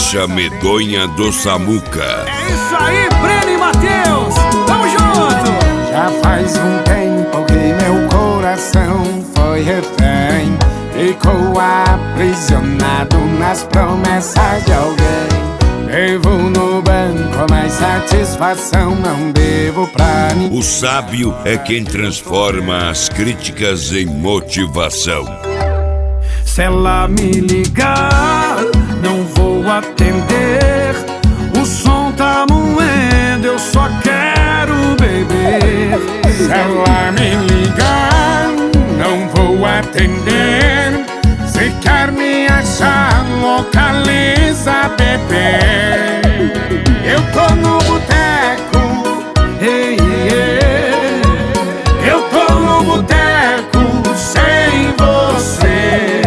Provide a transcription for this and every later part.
Caixa Medonha do Samuca. É isso aí, Breno e Matheus, tamo junto! Já faz um tempo que meu coração foi refém, ficou aprisionado nas promessas de alguém. Devo no banco, mas satisfação não devo pra ninguém. O sábio é quem transforma as críticas em motivação. Se ela me ligar, não vou atender. O som tá moendo, eu só quero beber. Se ela me ligar, não vou atender. Se quer me achar, localiza, bebê. Eu tô no boteco, Ei, ei, eu tô no boteco sem você.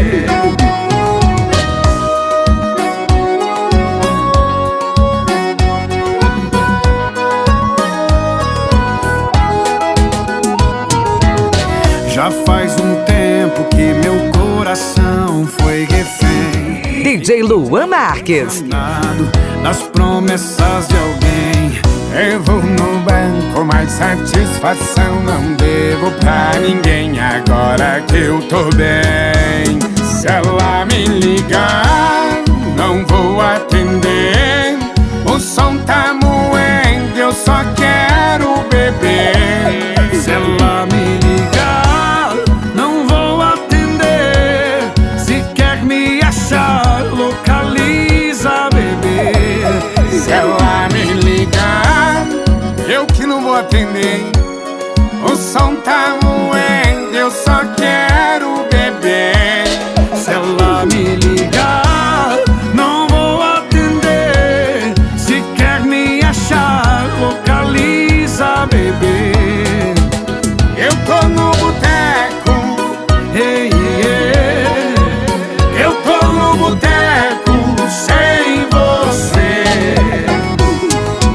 já faz um tempo que meu coração foi refém, DJ Luan Marques. enganado nas promessas de alguém. Devo no banco, mas satisfação não devo pra ninguém. Agora que eu tô bem, se ela me ligar, não vou atender. O som tá moendo, eu só quero beber. Se ela me ligar, não vou atender. Se quer me achar, localiza, bebê. Se ela me ligar, eu que não vou atender. O som tá moendo, eu só quero beber. Se ela me ligar, não vou atender. Se quer me achar, localiza, bebê. Eu tô no boteco, Ei, ei, eu tô no boteco sem você.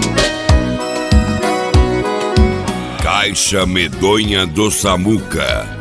Caixa Medonha do Samuca.